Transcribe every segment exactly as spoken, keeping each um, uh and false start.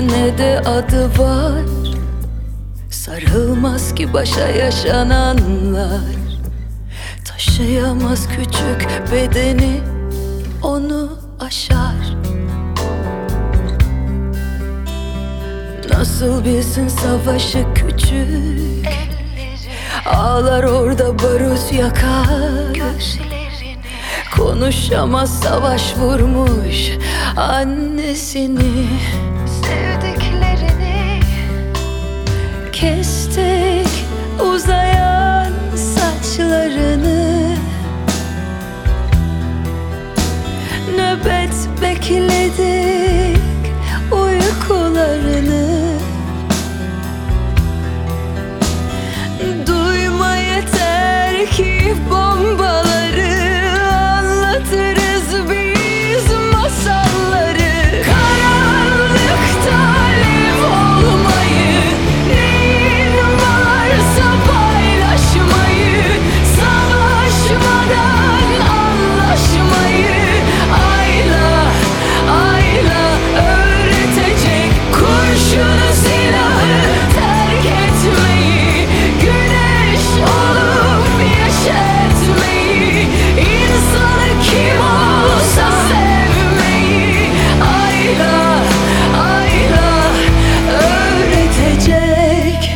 yaşı ne de adı var. Sarılmaz ki başa yaşananlar. Taşıyamaz küçük bedeni, onu aşar. Nasıl bilsin savaşı küçük, ağlar orada barut yakar. Konuşamaz savaş vurmuş annesini. Sevdiklerini Kestik uzayan saçlarını, nöbet bekledik uykularını. Duyma yeter ki bombaları, anlatırız biz masalları. Karanlıkta alev olmayı, neyin varsa paylaşmayı, savaşmadan anlaşmayı ayla ayla öğretecek. Kurşunu silahı terk etmeyi, güneş olup yeşertmeyi, insanı kim olsa sevmeyi ayla ayla öğretecek.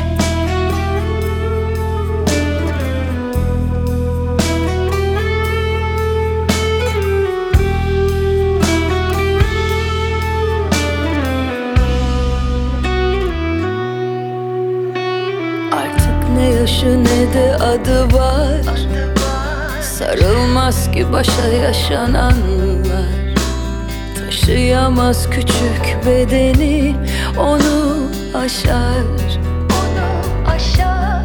Artık ne yaşı ne de adı var. Sarılmaz ki başa yaşananlar. Taşıyamaz küçük bedeni, onu aşar. onu aşar.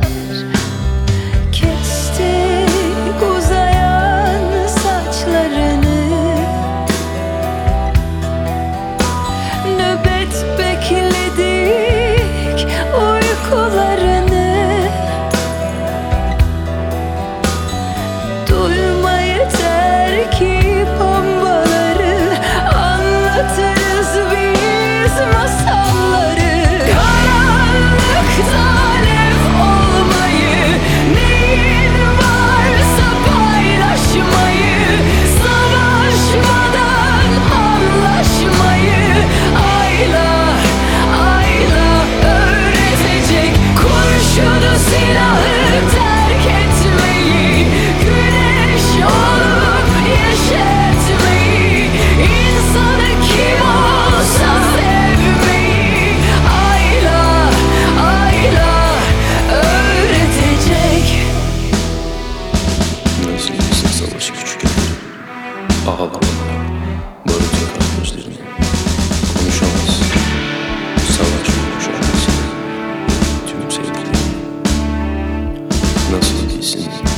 Kestik uzayan saçlarını, nöbet bekledik uykularını. Duyma yeter ki bombaları, anlatırız biz masalları. Karanlıkta alev olmayı, neyin varsa paylaşmayı, savaşmadan anlaşmayı ayla ayla öğretecek. Kurşunu silahı terk etmeyi, güneş olup yeşertmeyi, insanı kim olsa sevmeyi ayla ayla öğretecek. Nasıl bilsin savaşı küçük elleri, ağlamalar, barut yakar gözlerini. Konuşamaz, savaş vurmuş annesini, tüm sevdiklerini. Nasıl bilsin